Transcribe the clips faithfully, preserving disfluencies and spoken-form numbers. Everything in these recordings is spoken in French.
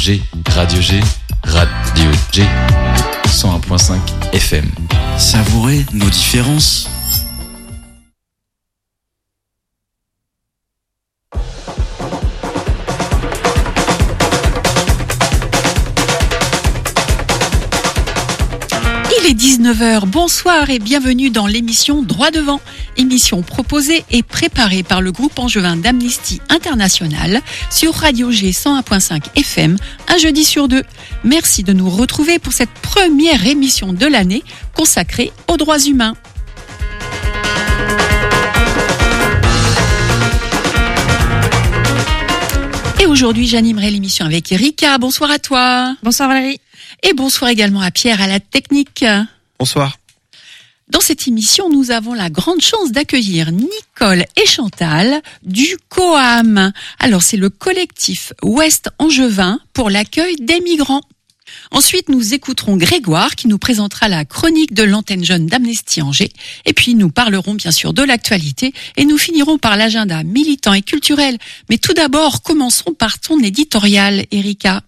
G, Radio G, Radio G, cent un virgule cinq F M. Savourez nos différences. Il est dix-neuf heures, bonsoir et bienvenue dans l'émission Droit Devant, émission proposée et préparée par le groupe angevin d'Amnesty International sur Radio G cent un virgule cinq F M, un jeudi sur deux. Merci de nous retrouver pour cette première émission de l'année consacrée aux droits humains. Et aujourd'hui, j'animerai l'émission avec Erika. Bonsoir à toi. Bonsoir Valérie. Et bonsoir également à Pierre à la technique. Bonsoir. Dans cette émission, nous avons la grande chance d'accueillir Nicole et Chantal du COAM. Alors, c'est le collectif Ouest Angevin pour l'accueil des migrants. Ensuite, nous écouterons Grégoire qui nous présentera la chronique de l'antenne jeune d'Amnesty Angers. Et puis, nous parlerons bien sûr de l'actualité et nous finirons par l'agenda militant et culturel. Mais tout d'abord, commençons par ton éditorial, Erika.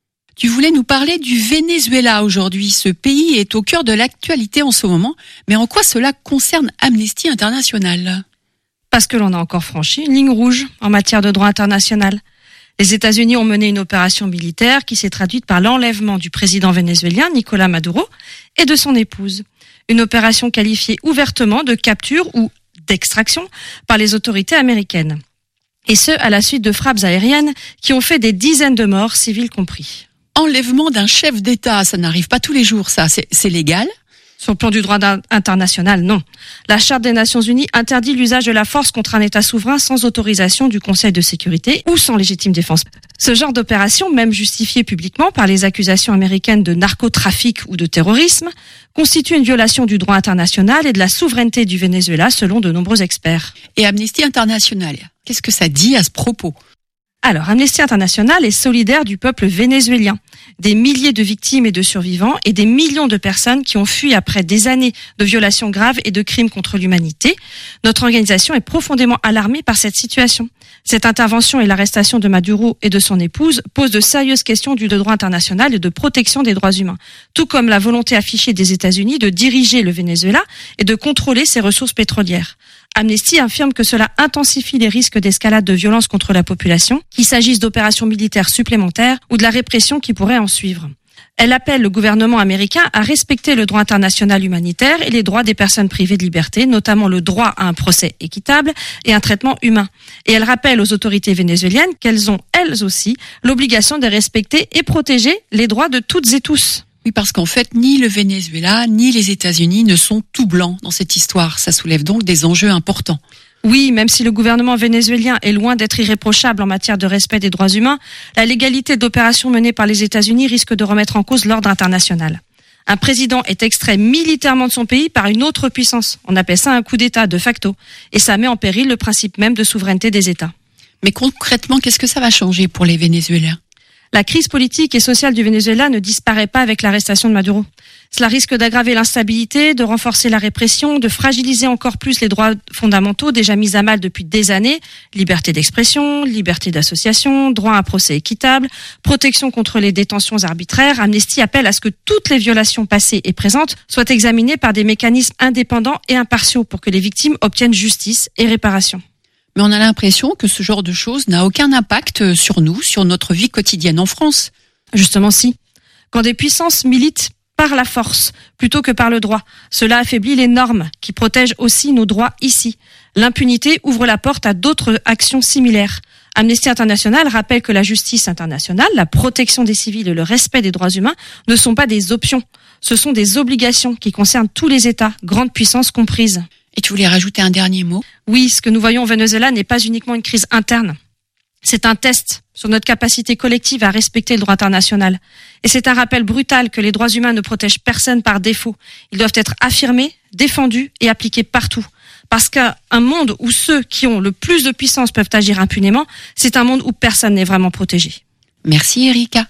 Tu voulais nous parler du Venezuela aujourd'hui. Ce pays est au cœur de l'actualité en ce moment. Mais en quoi cela concerne Amnesty International ? Parce que l'on a encore franchi une ligne rouge en matière de droit international. Les États-Unis ont mené une opération militaire qui s'est traduite par l'enlèvement du président vénézuélien Nicolás Maduro et de son épouse. Une opération qualifiée ouvertement de capture ou d'extraction par les autorités américaines. Et ce, à la suite de frappes aériennes qui ont fait des dizaines de morts, civils compris. Enlèvement d'un chef d'État, ça n'arrive pas tous les jours, ça. C'est, c'est légal ? Sur le plan du droit international, non. La Charte des Nations Unies interdit l'usage de la force contre un État souverain sans autorisation du Conseil de sécurité ou sans légitime défense. Ce genre d'opération, même justifiée publiquement par les accusations américaines de narcotrafic ou de terrorisme, constitue une violation du droit international et de la souveraineté du Venezuela selon de nombreux experts. Et Amnesty International, qu'est-ce que ça dit à ce propos ? Alors, Amnesty International est solidaire du peuple vénézuélien, des milliers de victimes et de survivants et des millions de personnes qui ont fui après des années de violations graves et de crimes contre l'humanité. Notre organisation est profondément alarmée par cette situation. Cette intervention et l'arrestation de Maduro et de son épouse posent de sérieuses questions du droit international et de protection des droits humains, tout comme la volonté affichée des États-Unis de diriger le Venezuela et de contrôler ses ressources pétrolières. Amnesty affirme que cela intensifie les risques d'escalade de violence contre la population, qu'il s'agisse d'opérations militaires supplémentaires ou de la répression qui pourrait en suivre. Elle appelle le gouvernement américain à respecter le droit international humanitaire et les droits des personnes privées de liberté, notamment le droit à un procès équitable et un traitement humain. Et elle rappelle aux autorités vénézuéliennes qu'elles ont, elles aussi, l'obligation de respecter et protéger les droits de toutes et tous. Oui, parce qu'en fait, ni le Venezuela, ni les États-Unis ne sont tout blancs dans cette histoire. Ça soulève donc des enjeux importants. Oui, même si le gouvernement vénézuélien est loin d'être irréprochable en matière de respect des droits humains, la légalité d'opérations menées par les États-Unis risque de remettre en cause l'ordre international. Un président est extrait militairement de son pays par une autre puissance. On appelle ça un coup d'État de facto. Et ça met en péril le principe même de souveraineté des États. Mais concrètement, qu'est-ce que ça va changer pour les Vénézuéliens ? La crise politique et sociale du Venezuela ne disparaît pas avec l'arrestation de Maduro. Cela risque d'aggraver l'instabilité, de renforcer la répression, de fragiliser encore plus les droits fondamentaux déjà mis à mal depuis des années. Liberté d'expression, liberté d'association, droit à un procès équitable, protection contre les détentions arbitraires. Amnesty appelle à ce que toutes les violations passées et présentes soient examinées par des mécanismes indépendants et impartiaux pour que les victimes obtiennent justice et réparation. Mais on a l'impression que ce genre de choses n'a aucun impact sur nous, sur notre vie quotidienne en France. Justement si. Quand des puissances militent par la force plutôt que par le droit, cela affaiblit les normes qui protègent aussi nos droits ici. L'impunité ouvre la porte à d'autres actions similaires. Amnesty International rappelle que la justice internationale, la protection des civils et le respect des droits humains ne sont pas des options. Ce sont des obligations qui concernent tous les États, grandes puissances comprises. Et tu voulais rajouter un dernier mot ? Oui, ce que nous voyons au Venezuela n'est pas uniquement une crise interne. C'est un test sur notre capacité collective à respecter le droit international. Et c'est un rappel brutal que les droits humains ne protègent personne par défaut. Ils doivent être affirmés, défendus et appliqués partout. Parce qu'un monde où ceux qui ont le plus de puissance peuvent agir impunément, c'est un monde où personne n'est vraiment protégé. Merci Erika.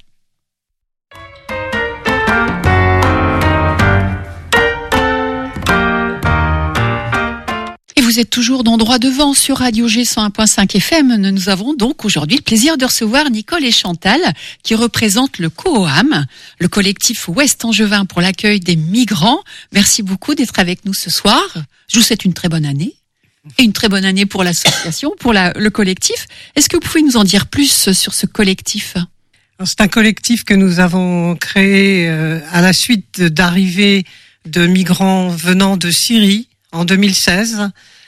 vous êtes toujours dans Droit Devant sur Radio G cent un point cinq F M. Nous avons donc aujourd'hui le plaisir de recevoir Nicole et Chantal qui représentent le COAM, le collectif Ouest Angevin pour l'accueil des migrants. Merci beaucoup d'être avec nous ce soir. Je vous souhaite une très bonne année et une très bonne année pour l'association, pour la, le collectif. Est-ce que vous pouvez nous en dire plus sur ce collectif ? Alors, c'est un collectif que nous avons créé euh, à la suite d'arrivées de migrants venant de Syrie en deux mille seize.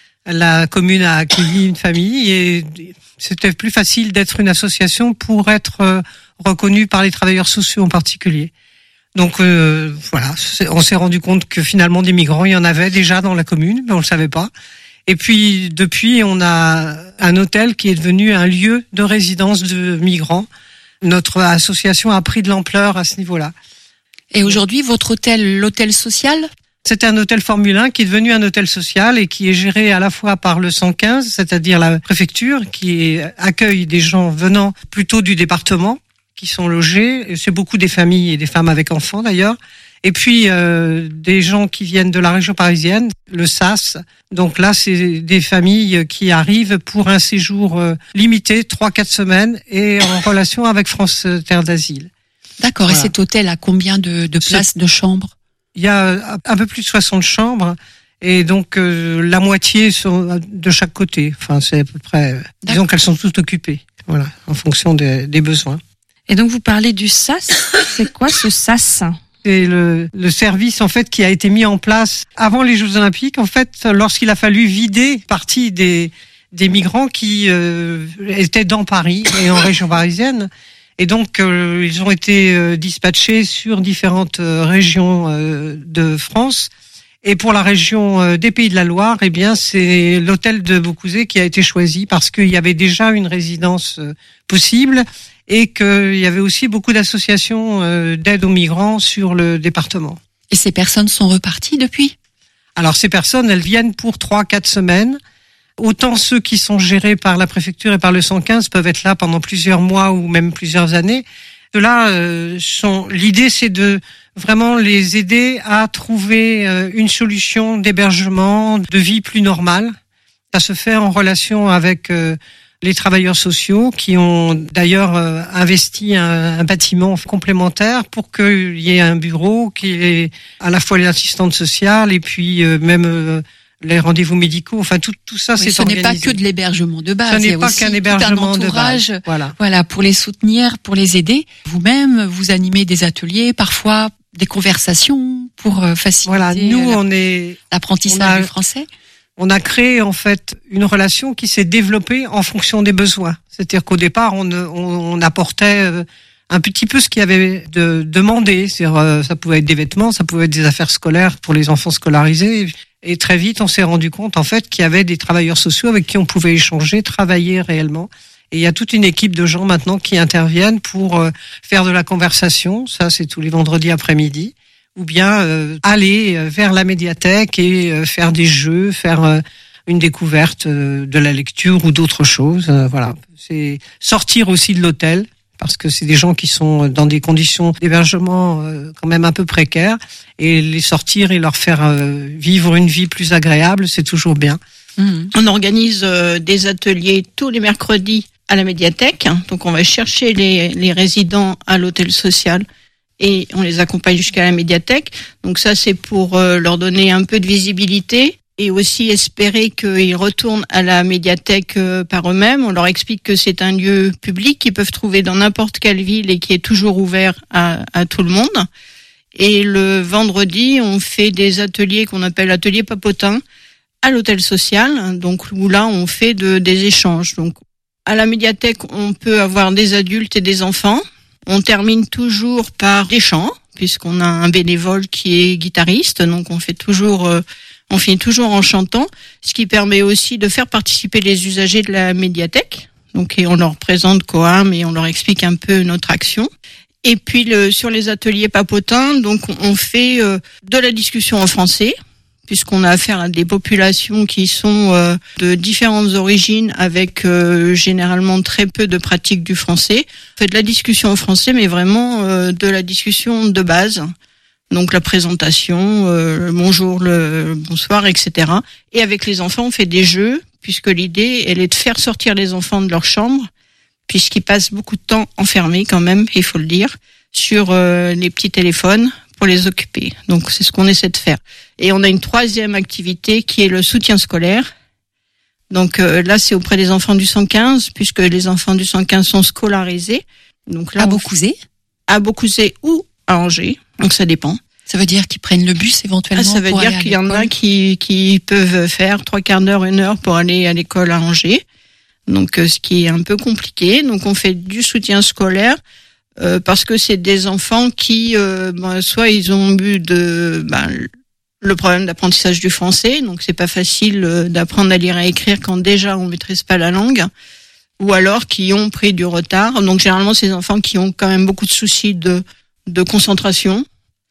La commune a accueilli une famille et c'était plus facile d'être une association pour être reconnue par les travailleurs sociaux en particulier. Donc euh, voilà, on s'est rendu compte que finalement des migrants, il y en avait déjà dans la commune, mais on le savait pas. Et puis depuis, on a un hôtel qui est devenu un lieu de résidence de migrants. Notre association a pris de l'ampleur à ce niveau-là. Et aujourd'hui, votre hôtel, l'hôtel social ? C'est un hôtel Formule un qui est devenu un hôtel social et qui est géré à la fois par le cent quinze, c'est-à-dire la préfecture, qui accueille des gens venant plutôt du département, qui sont logés. C'est beaucoup des familles et des femmes avec enfants d'ailleurs. Et puis euh, des gens qui viennent de la région parisienne, le S A S. Donc là, c'est des familles qui arrivent pour un séjour euh, limité, trois quatre semaines, et en relation avec France Terre d'Asile. D'accord. Voilà. Et cet hôtel a combien de, de places, de chambres ? Il y a un peu plus de soixante chambres et donc euh, la moitié sont de chaque côté. Enfin, c'est à peu près. D'accord. Disons qu'elles sont toutes occupées. Voilà, en fonction des, des besoins. Et donc vous parlez du S A S. C'est quoi ce S A S ? C'est le, le service en fait qui a été mis en place avant les Jeux Olympiques. En fait, lorsqu'il a fallu vider partie des des migrants qui euh, étaient dans Paris et en région parisienne. Et donc, euh, ils ont été euh, dispatchés sur différentes euh, régions euh, de France. Et pour la région euh, des Pays de la Loire, eh bien, c'est l'hôtel de Beaucouzé qui a été choisi parce qu'il y avait déjà une résidence euh, possible et qu'il y avait aussi beaucoup d'associations euh, d'aide aux migrants sur le département. Et ces personnes sont reparties depuis ? Alors, ces personnes, elles viennent pour trois, quatre semaines. Autant ceux qui sont gérés par la préfecture et par le cent quinze peuvent être là pendant plusieurs mois ou même plusieurs années. Ceux-là, euh, sont, l'idée c'est de vraiment les aider à trouver euh, une solution d'hébergement, de vie plus normale. Ça se fait en relation avec euh, les travailleurs sociaux qui ont d'ailleurs euh, investi un, un bâtiment complémentaire pour qu'il y ait un bureau qui est à la fois les assistantes sociales et puis euh, même euh, les rendez-vous médicaux, enfin tout tout ça, oui, c'est ce organisé. Ce n'est pas que de l'hébergement de base. Ce n'est pas qu'un hébergement de base. Voilà. Voilà, pour les soutenir, pour les aider. Vous-même, vous animez des ateliers, parfois des conversations pour faciliter voilà, nous, on est, l'apprentissage on a, du français. On a créé en fait une relation qui s'est développée en fonction des besoins. C'est-à-dire qu'au départ, on, on, on apportait un petit peu ce qu'il y avait de demandé. C'est-à-dire, ça pouvait être des vêtements, ça pouvait être des affaires scolaires pour les enfants scolarisés. Et très vite, on s'est rendu compte, en fait, qu'il y avait des travailleurs sociaux avec qui on pouvait échanger, travailler réellement. Et il y a toute une équipe de gens maintenant qui interviennent pour euh, faire de la conversation. Ça, c'est tous les vendredis après-midi. Ou bien euh, aller vers la médiathèque et euh, faire des jeux, faire euh, une découverte euh, de la lecture ou d'autres choses. Euh, voilà. C'est sortir aussi de l'hôtel, parce que c'est des gens qui sont dans des conditions d'hébergement euh, quand même un peu précaires, et les sortir et leur faire euh, vivre une vie plus agréable, c'est toujours bien. Mmh. On organise euh, des ateliers tous les mercredis à la médiathèque, donc on va chercher les, les résidents à l'hôtel social et on les accompagne jusqu'à la médiathèque. Donc ça, c'est pour euh, leur donner un peu de visibilité et aussi espérer qu'ils retournent à la médiathèque euh, par eux-mêmes. On leur explique que c'est un lieu public qu'ils peuvent trouver dans n'importe quelle ville et qui est toujours ouvert à, à tout le monde. Et le vendredi, on fait des ateliers qu'on appelle ateliers papotins à l'hôtel social, donc où là, on fait de, des échanges. Donc à la médiathèque, on peut avoir des adultes et des enfants. On termine toujours par des chants, puisqu'on a un bénévole qui est guitariste, donc on fait toujours... Euh, On finit toujours en chantant, ce qui permet aussi de faire participer les usagers de la médiathèque. Donc, et on leur présente COAM et on leur explique un peu notre action. Et puis, le, sur les ateliers papotins, donc, on fait euh, de la discussion en français, puisqu'on a affaire à des populations qui sont euh, de différentes origines, avec euh, généralement très peu de pratique du français. On fait de la discussion en français, mais vraiment euh, de la discussion de base. Donc la présentation, euh, le bonjour, le bonsoir, et cetera. Et avec les enfants, on fait des jeux, puisque l'idée, elle est de faire sortir les enfants de leur chambre, puisqu'ils passent beaucoup de temps enfermés quand même, il faut le dire, sur euh, les petits téléphones pour les occuper. Donc c'est ce qu'on essaie de faire. Et on a une troisième activité qui est le soutien scolaire. Donc euh, là, c'est auprès des enfants du cent quinze, puisque les enfants du cent quinze sont scolarisés. Donc là, À on- Beaucouzé, à Beaucouzé ou à Angers, donc ça dépend. ça veut dire qu'ils prennent le bus éventuellement Ah, ça veut pour dire aller à qu'il y en a l'école. qui, qui peuvent faire trois quarts d'heure, une heure pour aller à l'école à Angers. Donc, euh, ce qui est un peu compliqué. Donc, on fait du soutien scolaire euh, parce que c'est des enfants qui, euh, ben, soit ils ont eu de ben, le problème d'apprentissage du français, donc c'est pas facile euh, d'apprendre à lire et à écrire quand déjà on maîtrise pas la langue, ou alors qui ont pris du retard. Donc, généralement, c'est des enfants qui ont quand même beaucoup de soucis de de concentration.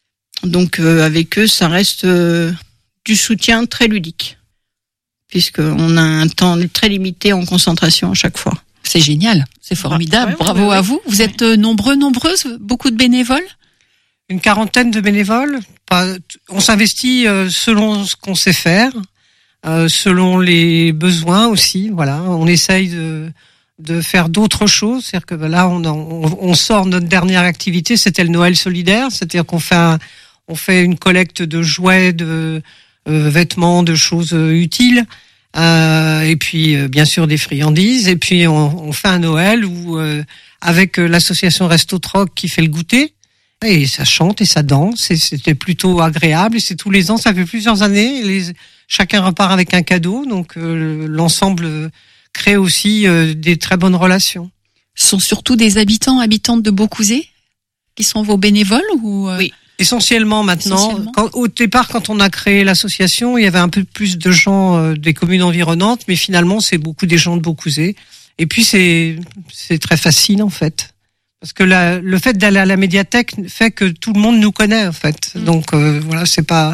Donc euh, avec eux, ça reste euh, du soutien très ludique, puisqu'on a un temps très limité en concentration à chaque fois. C'est génial, c'est formidable. ouais, Bravo ouais, à ouais. vous. Vous êtes euh, nombreux, nombreuses, beaucoup de bénévoles. Une quarantaine de bénévoles. Pas- On s'investit euh, selon ce qu'on sait faire, euh, selon les besoins aussi. Voilà, on essaye de de faire d'autres choses. C'est-à-dire que ben, là, on, on, on sort notre dernière activité, c'était le Noël solidaire. C'est-à-dire qu'on fait un, on fait une collecte de jouets, de euh, vêtements, de choses euh, utiles. Euh, et puis euh, bien sûr des friandises. Et puis on, on fait un Noël où euh, avec euh, l'association Resto Troc qui fait le goûter. Et ça chante et ça danse et c'était plutôt agréable et c'est tous les ans, ça fait plusieurs années. Les, chacun repart avec un cadeau, donc euh, l'ensemble euh, crée aussi euh, des très bonnes relations. Ce sont surtout des habitants, habitantes de Beaucouzé qui sont vos bénévoles ou euh, Oui. Essentiellement maintenant, Essentiellement. Quand, au départ quand on a créé l'association, il y avait un peu plus de gens euh, des communes environnantes, mais finalement c'est beaucoup des gens de Beaucouzé. Et puis c'est c'est très facile en fait. Parce que la, le fait d'aller à la médiathèque fait que tout le monde nous connaît en fait. Mm. Donc euh, voilà, c'est pas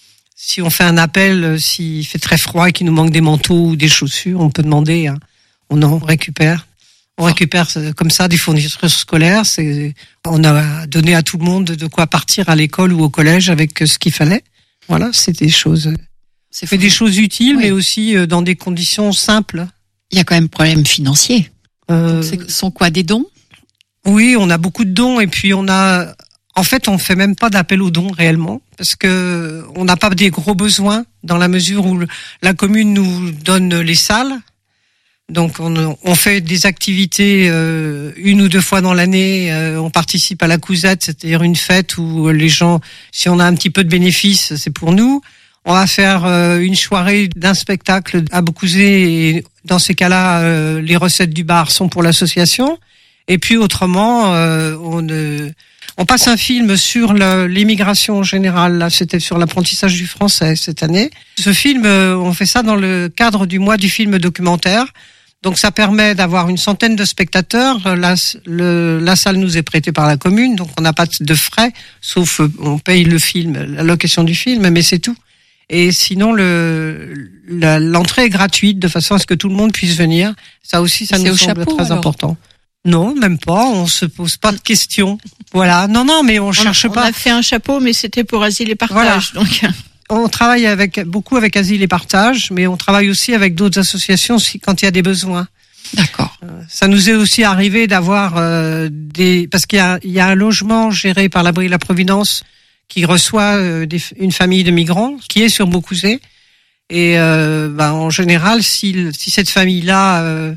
si on fait un appel, euh, s'il fait très froid et qu'il nous manque des manteaux ou des chaussures, on peut demander. Hein. On en récupère. On récupère euh, comme ça des fournitures scolaires. C'est, on a donné à tout le monde de quoi partir à l'école ou au collège avec euh, ce qu'il fallait. Voilà, c'est des choses, c'est fait des choses utiles, Oui. mais aussi euh, dans des conditions simples. Il y a quand même problème financier. Euh, Ce sont quoi, des dons? Oui, on a beaucoup de dons et puis on a, en fait, on fait même pas d'appel aux dons réellement parce que on n'a pas des gros besoins dans la mesure où le- la commune nous donne les salles. Donc on, on fait des activités euh, une ou deux fois dans l'année. Euh, on participe à la Cousette, c'est-à-dire une fête où les gens, si on a un petit peu de bénéfices, c'est pour nous. On va faire euh, une soirée d'un spectacle à Beaucouzé et dans ces cas-là, euh, les recettes du bar sont pour l'association. Et puis autrement, euh, on, euh, on passe un film sur le- l'immigration en général. Là, c'était sur l'apprentissage du français cette année. Ce film, euh, on fait ça dans le cadre du mois du film documentaire. Donc ça permet d'avoir une centaine de spectateurs. La, le, la salle nous est prêtée par la commune, donc on n'a pas de frais, sauf euh, on paye le film, la location du film, mais c'est tout. Et sinon, le, la- l'entrée est gratuite de façon à ce que tout le monde puisse venir. Ça aussi, ça C'est nous au semble chapeau, très alors important. Non, même pas. On se pose pas de questions. Voilà. Non, non, mais on, On, cherche on pas. a fait un chapeau, mais c'était pour Asile et Partage. Donc, On travaille avec beaucoup avec Asile et Partage, mais on travaille aussi avec d'autres associations si, quand il y a des besoins. D'accord. Ça nous est aussi arrivé d'avoir euh, des parce qu'il y a, il y a un logement géré par l'abri de la Providence qui reçoit euh, des, une famille de migrants qui est sur Beaucouzé et euh, ben, en général si si cette famille-là euh,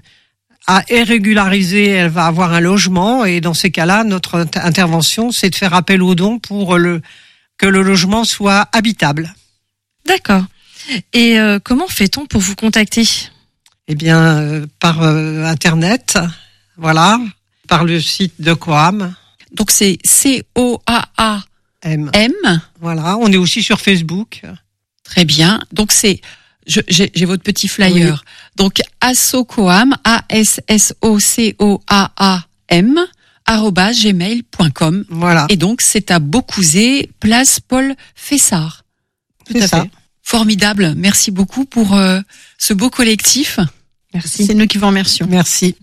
a est régularisée, elle va avoir un logement et dans ces cas-là notre inter- intervention c'est de faire appel aux dons pour le que le logement soit habitable. D'accord. Et euh, comment fait-on pour vous contacter? Eh bien, euh, par euh, Internet, voilà, par le site de Coam. Donc c'est C O A A M. M. Voilà, on est aussi sur Facebook. Très bien. Donc c'est, je- j'ai j'ai votre petit flyer. Donc assocoam, A S S O C O A A M, arobase gmail point com. Voilà, Et donc c'est à Beaucouzé, place Paul Fessard. c'est à ça. fait. Formidable. Merci beaucoup pour euh, ce beau collectif. Merci. c'est nous qui vous remercions. Merci.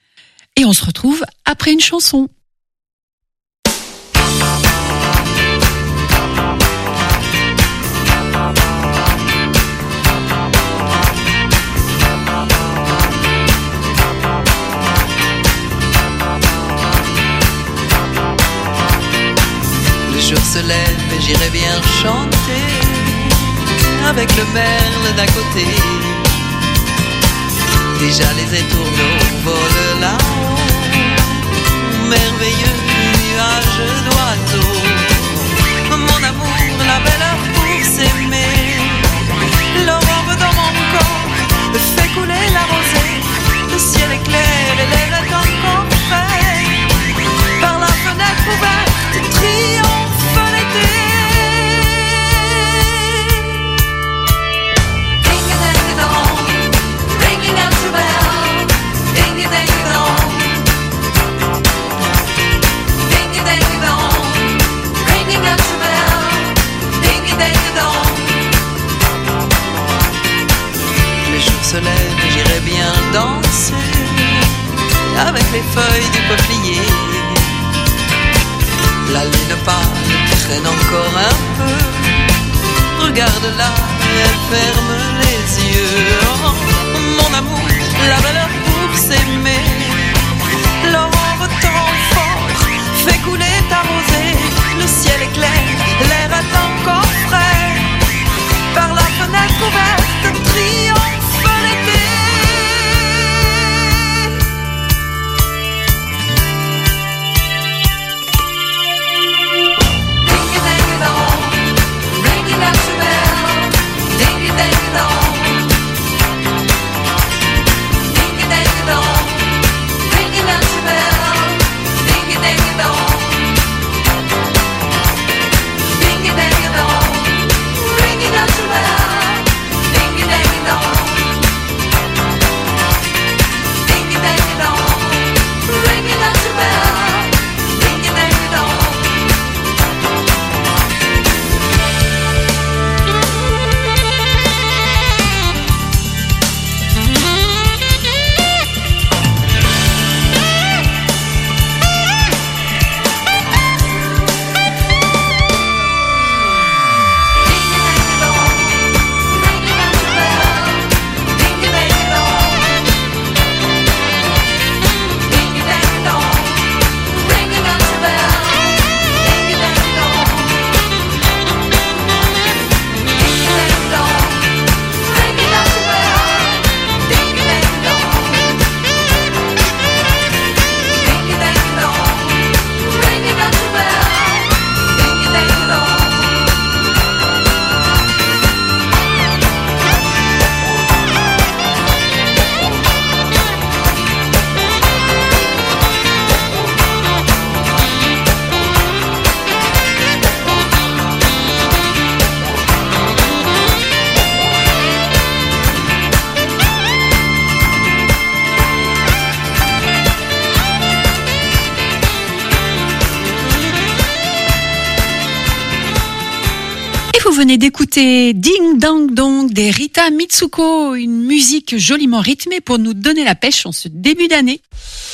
Et on se retrouve après une chanson. jour se lève et j'irai bien chanter avec le merle d'à côté. Déjà les étourneaux volent là-haut, merveilleux nuage d'oiseaux. Mon amour, la belle heure pour s'aimer, l'aurore dans mon corps fait couler la rosée. Le ciel est clair et l'air est encore frais. Par la fenêtre ouverte triomphe l'été. Se lève et j'irai bien danser avec les feuilles du peuplier. La lune pâle traîne encore un peu, regarde-la, elle ferme les yeux. Oh, mon amour, la belle heure pour s'aimer, l'aurore temps fort fait couler ta rosée. Le ciel est clair, l'air est encore frais. Par la fenêtre ouverte triomphe. venez d'écouter Ding Dang Dong des Rita Mitsuko, une musique joliment rythmée pour nous donner la pêche en ce début d'année.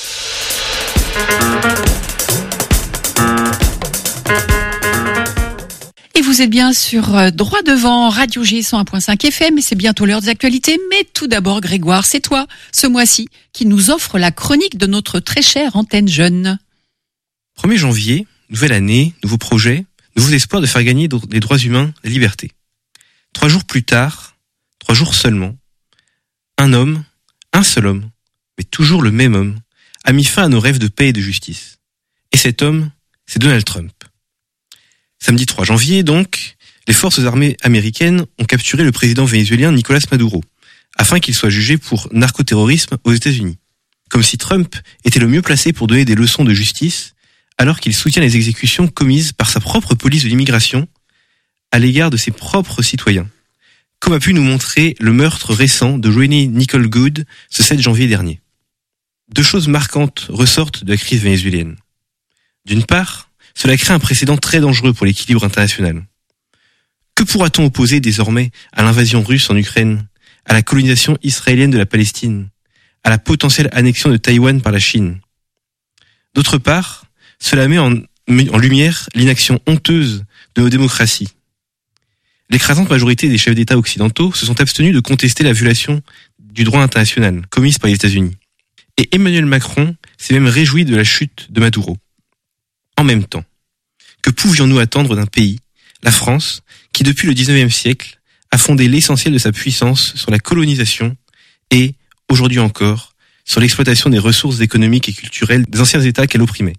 Et vous êtes bien sur Droit Devant, Radio G cent un point cinq F M, et c'est bientôt l'heure des actualités. Mais tout d'abord, Grégoire, c'est toi, ce mois-ci, qui nous offre la chronique de notre très chère antenne jeune. premier janvier, nouvelle année, nouveaux projets, nouveaux espoirs de faire gagner les droits humains, la liberté. Trois jours plus tard, trois jours seulement, un homme, un seul homme, mais toujours le même homme, a mis fin à nos rêves de paix et de justice. Et cet homme, c'est Donald Trump. Samedi trois janvier, donc, les forces armées américaines ont capturé le président vénézuélien Nicolás Maduro, afin qu'il soit jugé pour narcoterrorisme aux États-Unis. Comme si Trump était le mieux placé pour donner des leçons de justice, alors qu'il soutient les exécutions commises par sa propre police de l'immigration à l'égard de ses propres citoyens, comme a pu nous montrer le meurtre récent de Joanie Nicole Goode ce sept janvier dernier. Deux choses marquantes ressortent de la crise vénézuélienne. D'une part, cela crée un précédent très dangereux pour l'équilibre international. Que pourra-t-on opposer désormais à l'invasion russe en Ukraine, à la colonisation israélienne de la Palestine, à la potentielle annexion de Taïwan par la Chine? D'autre part, cela met en, en lumière l'inaction honteuse de nos démocraties. L'écrasante majorité des chefs d'État occidentaux se sont abstenus de contester la violation du droit international commise par les États-Unis. Et Emmanuel Macron s'est même réjoui de la chute de Maduro. En même temps, Que pouvions-nous attendre d'un pays, la France, qui depuis le dix-neuvième siècle a fondé l'essentiel de sa puissance sur la colonisation et, aujourd'hui encore, sur l'exploitation des ressources économiques et culturelles des anciens États qu'elle opprimait.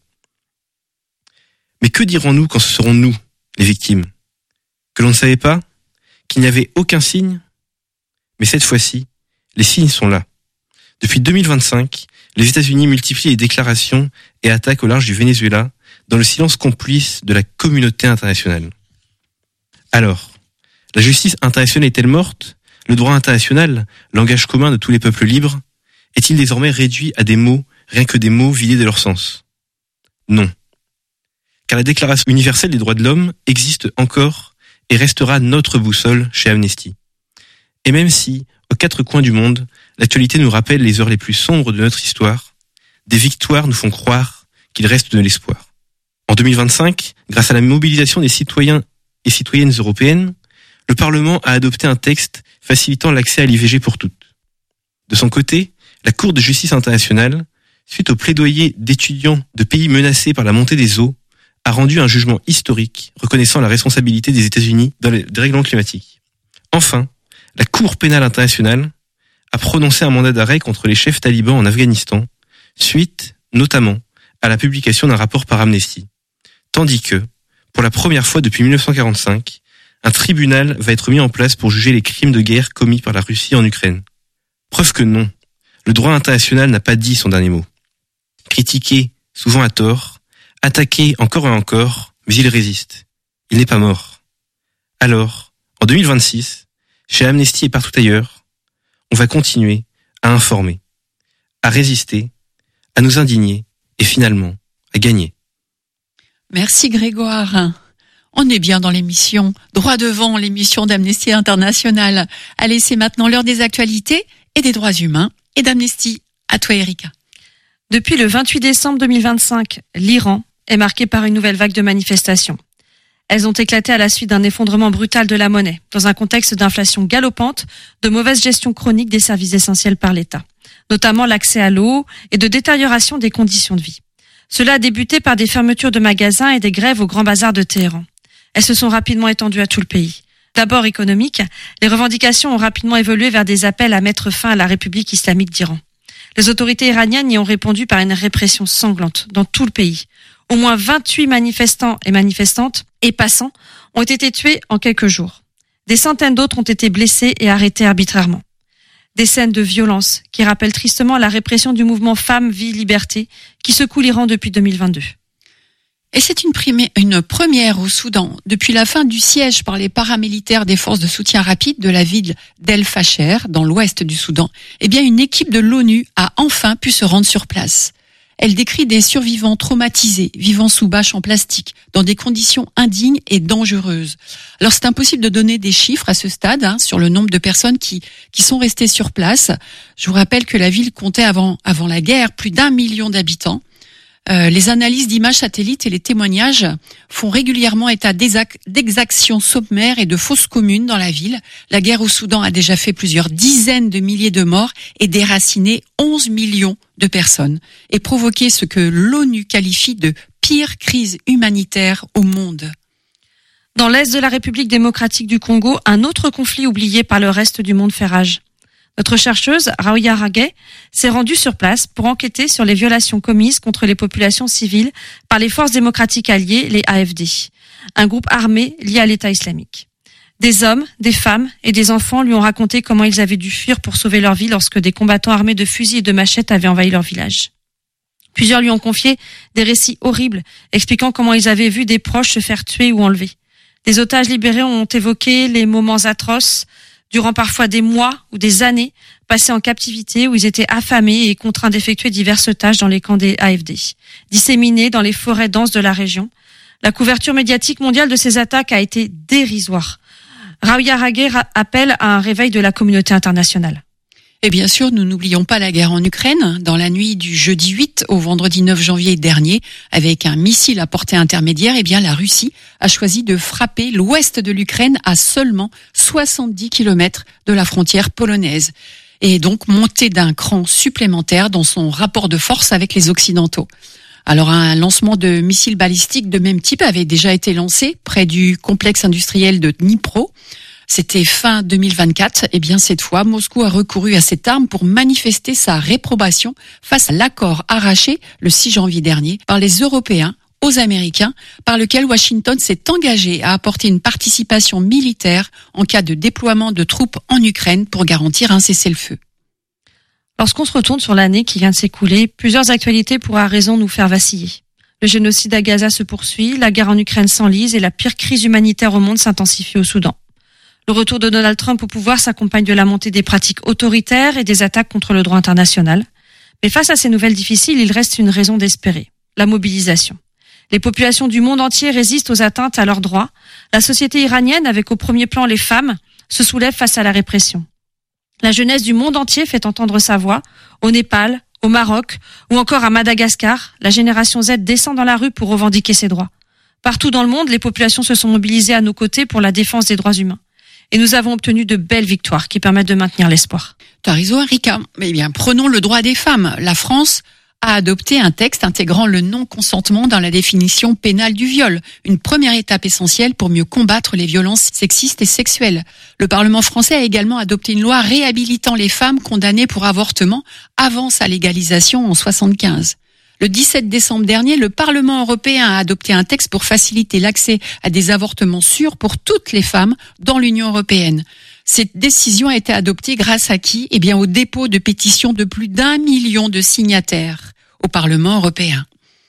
Mais que dirons-nous quand ce serons nous, les victimes? Que l'on ne savait pas? Qu'il n'y avait aucun signe? Mais cette fois-ci, les signes sont là. Depuis deux mille vingt-cinq, les États-Unis multiplient les déclarations et attaques au large du Venezuela dans le silence complice de la communauté internationale. Alors, la justice internationale est-elle morte? Le droit international, langage commun de tous les peuples libres, est-il désormais réduit à des mots, rien que des mots vidés de leur sens? Non. Car la Déclaration universelle des droits de l'homme existe encore et restera notre boussole chez Amnesty. Et même si, aux quatre coins du monde, l'actualité nous rappelle les heures les plus sombres de notre histoire, des victoires nous font croire qu'il reste de l'espoir. En deux mille vingt-cinq, grâce à la mobilisation des citoyens et citoyennes européennes, le Parlement a adopté un texte facilitant l'accès à l'I V G pour toutes. De son côté, la Cour de justice internationale, suite au plaidoyer d'étudiants de pays menacés par la montée des eaux, a rendu un jugement historique reconnaissant la responsabilité des États-Unis dans les dérèglements climatiques. Enfin, la Cour pénale internationale a prononcé un mandat d'arrêt contre les chefs talibans en Afghanistan, suite, notamment, à la publication d'un rapport par Amnesty. Tandis que, pour la première fois depuis dix-neuf cent quarante-cinq, un tribunal va être mis en place pour juger les crimes de guerre commis par la Russie en Ukraine. Preuve que non, le droit international n'a pas dit son dernier mot. Critiqué, souvent à tort, attaqué encore et encore, mais il résiste. Il n'est pas mort. Alors, en deux mille vingt-six, chez Amnesty et partout ailleurs, on va continuer à informer, à résister, à nous indigner et finalement à gagner. Merci Grégoire. On est bien dans l'émission Droit devant, l'émission d'Amnesty International. Allez, c'est maintenant l'heure des actualités et des droits humains et d'Amnesty. À toi Erika. Depuis le vingt-huit décembre deux mille vingt-cinq, l'Iran est marqué par une nouvelle vague de manifestations. Elles ont éclaté à la suite d'un effondrement brutal de la monnaie, dans un contexte d'inflation galopante, de mauvaise gestion chronique des services essentiels par l'État, notamment l'accès à l'eau et de détérioration des conditions de vie. Cela a débuté par des fermetures de magasins et des grèves au Grand Bazar de Téhéran. Elles se sont rapidement étendues à tout le pays. D'abord économiques, les revendications ont rapidement évolué vers des appels à mettre fin à la République islamique d'Iran. Les autorités iraniennes y ont répondu par une répression sanglante dans tout le pays. Au moins vingt-huit manifestants et manifestantes et passants ont été tués en quelques jours. Des centaines d'autres ont été blessés et arrêtés arbitrairement. Des scènes de violence qui rappellent tristement la répression du mouvement Femmes, Vie, Liberté qui secoue l'Iran depuis deux mille vingt-deux. Et c'est une, primé- une première au Soudan. Depuis la fin du siège par les paramilitaires des forces de soutien rapide de la ville d'El Fasher, dans l'ouest du Soudan, eh bien une équipe de l'ONU a enfin pu se rendre sur place. Elle décrit des survivants traumatisés, vivant sous bâches en plastique, dans des conditions indignes et dangereuses. Alors c'est impossible de donner des chiffres à ce stade hein, sur le nombre de personnes qui qui sont restées sur place. Je vous rappelle que la ville comptait avant avant la guerre plus d'un million d'habitants. Euh, les analyses d'images satellites et les témoignages font régulièrement état d'exactions sommaires et de fausses communes dans la ville. La guerre au Soudan a déjà fait plusieurs dizaines de milliers de morts et déraciné onze millions de personnes et provoqué ce que l'ONU qualifie de pire crise humanitaire au monde. Dans l'est de la République démocratique du Congo, un autre conflit oublié par le reste du monde fait rage. Notre chercheuse, Rawia Hagé, s'est rendue sur place pour enquêter sur les violations commises contre les populations civiles par les forces démocratiques alliées, les A F D, un groupe armé lié à l'État islamique. Des hommes, des femmes et des enfants lui ont raconté comment ils avaient dû fuir pour sauver leur vie lorsque des combattants armés de fusils et de machettes avaient envahi leur village. Plusieurs lui ont confié des récits horribles, expliquant comment ils avaient vu des proches se faire tuer ou enlever. Des otages libérés ont évoqué les moments atroces durant parfois des mois ou des années passés en captivité où ils étaient affamés et contraints d'effectuer diverses tâches dans les camps des A F D, disséminés dans les forêts denses de la région. La couverture médiatique mondiale de ces attaques a été dérisoire. Rawia Hagé appelle à un réveil de la communauté internationale. Et bien sûr, nous n'oublions pas la guerre en Ukraine. Dans la nuit du jeudi huit au vendredi neuf janvier dernier, avec un missile à portée intermédiaire, eh bien, la Russie a choisi de frapper l'ouest de l'Ukraine à seulement soixante-dix kilomètres de la frontière polonaise. Et donc, monter d'un cran supplémentaire dans son rapport de force avec les Occidentaux. Alors un lancement de missiles balistiques de même type avait déjà été lancé près du complexe industriel de Dnipro. C'était fin deux mille vingt-quatre. Eh bien, cette fois, Moscou a recouru à cette arme pour manifester sa réprobation face à l'accord arraché le six janvier dernier par les Européens aux Américains, par lequel Washington s'est engagé à apporter une participation militaire en cas de déploiement de troupes en Ukraine pour garantir un cessez-le-feu. Lorsqu'on se retourne sur l'année qui vient de s'écouler, plusieurs actualités pourraient à raison nous faire vaciller. Le génocide à Gaza se poursuit, la guerre en Ukraine s'enlise et la pire crise humanitaire au monde s'intensifie au Soudan. Le retour de Donald Trump au pouvoir s'accompagne de la montée des pratiques autoritaires et des attaques contre le droit international. Mais face à ces nouvelles difficiles, il reste une raison d'espérer, la mobilisation. Les populations du monde entier résistent aux atteintes à leurs droits. La société iranienne, avec au premier plan les femmes, se soulève face à la répression. La jeunesse du monde entier fait entendre sa voix. Au Népal, au Maroc ou encore à Madagascar, la génération Z descend dans la rue pour revendiquer ses droits. Partout dans le monde, les populations se sont mobilisées à nos côtés pour la défense des droits humains. Et nous avons obtenu de belles victoires qui permettent de maintenir l'espoir. Tu as raison, Erika. Eh bien, prenons le droit des femmes. La France a adopté un texte intégrant le non-consentement dans la définition pénale du viol, une première étape essentielle pour mieux combattre les violences sexistes et sexuelles. Le Parlement français a également adopté une loi réhabilitant les femmes condamnées pour avortement avant sa légalisation en soixante-quinze. Le dix-sept décembre dernier, le Parlement européen a adopté un texte pour faciliter l'accès à des avortements sûrs pour toutes les femmes dans l'Union européenne. Cette décision a été adoptée grâce à qui ? Eh bien, au dépôt de pétitions de plus d'un million de signataires au Parlement européen.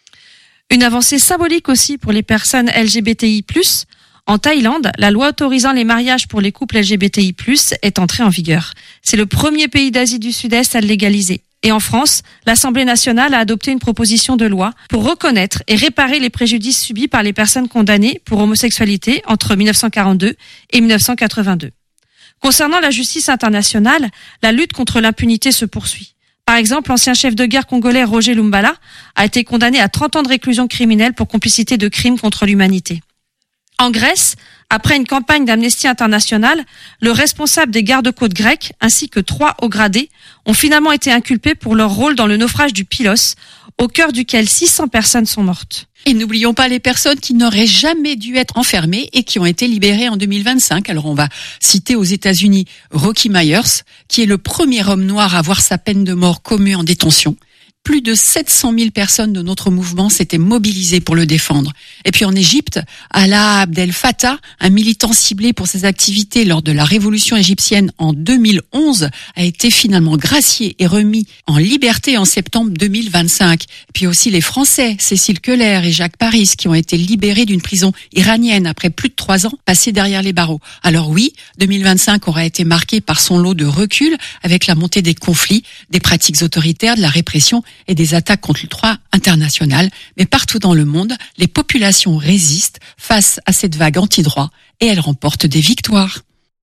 Une avancée symbolique aussi pour les personnes L G B T I plus. En Thaïlande, la loi autorisant les mariages pour les couples L G B T I plus, est entrée en vigueur. C'est le premier pays d'Asie du Sud-Est à le légaliser. Et en France, l'Assemblée nationale a adopté une proposition de loi pour reconnaître et réparer les préjudices subis par les personnes condamnées pour homosexualité entre dix-neuf cent quarante-deux et dix-neuf cent quatre-vingt-deux. Concernant la justice internationale, la lutte contre l'impunité se poursuit. Par exemple, l'ancien chef de guerre congolais Roger Lumbala a été condamné à trente ans de réclusion criminelle pour complicité de crimes contre l'humanité. En Grèce, après une campagne d'Amnesty International, le responsable des gardes-côtes grecs ainsi que trois hauts gradés ont finalement été inculpés pour leur rôle dans le naufrage du Pylos, au cœur duquel six cents personnes sont mortes. Et n'oublions pas les personnes qui n'auraient jamais dû être enfermées et qui ont été libérées en deux mille vingt-cinq. Alors on va citer aux États-Unis Rocky Myers, qui est le premier homme noir à voir sa peine de mort commue en détention. Plus de sept cent mille personnes de notre mouvement s'étaient mobilisées pour le défendre. Et puis en Égypte, Alaa Abdel Fattah, un militant ciblé pour ses activités lors de la révolution égyptienne en deux mille onze, a été finalement gracié et remis en liberté en septembre deux mille vingt-cinq. Et puis aussi les Français, Cécile Keller et Jacques Paris, qui ont été libérés d'une prison iranienne après plus de trois ans passés derrière les barreaux. Alors oui, deux mille vingt-cinq aura été marqué par son lot de recul avec la montée des conflits, des pratiques autoritaires, de la répression et des attaques contre le droit international. Mais partout dans le monde, les populations résistent face à cette vague anti-droit et elles remportent des victoires.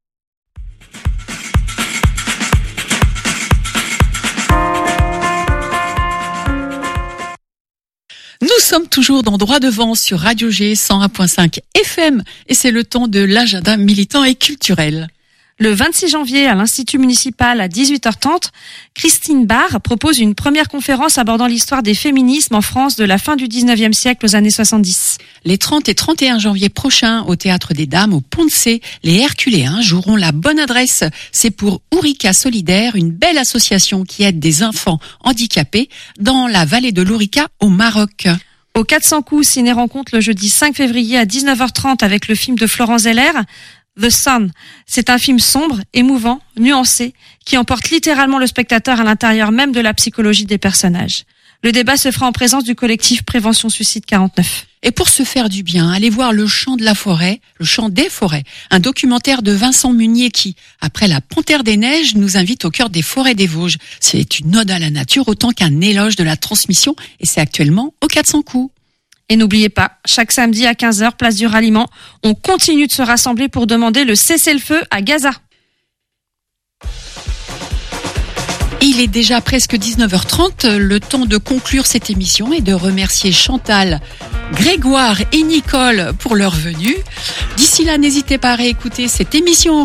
Nous sommes toujours dans Droit devant sur Radio G cent un virgule cinq F M et c'est le temps de l'agenda militant et culturel. Le vingt-six janvier, à l'Institut municipal à dix-huit heures trente, Christine Barr propose une première conférence abordant l'histoire des féminismes en France de la fin du dix-neuvième siècle aux années soixante-dix. Les trente et trente et un janvier prochains, au Théâtre des Dames, au Pont-de-Cé, les Herculéens joueront la bonne adresse. C'est pour Ourika Solidaire, une belle association qui aide des enfants handicapés dans la vallée de l'Ourika au Maroc. Au quatre cents coups, ciné rencontre le jeudi cinq février à dix-neuf heures trente avec le film de Florent Zeller, The Sun. C'est un film sombre, émouvant, nuancé, qui emporte littéralement le spectateur à l'intérieur même de la psychologie des personnages. Le débat se fera en présence du collectif Prévention Suicide quarante-neuf. Et pour se faire du bien, allez voir Le Chant de la forêt, Le Chant des forêts, un documentaire de Vincent Munier qui, après La Panthère des Neiges, nous invite au cœur des forêts des Vosges. C'est une ode à la nature autant qu'un éloge de la transmission et c'est actuellement au quatre cents coups. Et n'oubliez pas, chaque samedi à quinze heures, place du Ralliement, on continue de se rassembler pour demander le cessez-le-feu à Gaza. Il est déjà presque dix-neuf heures trente, le temps de conclure cette émission et de remercier Chantal, Grégoire et Nicole pour leur venue. D'ici là, n'hésitez pas à réécouter cette émission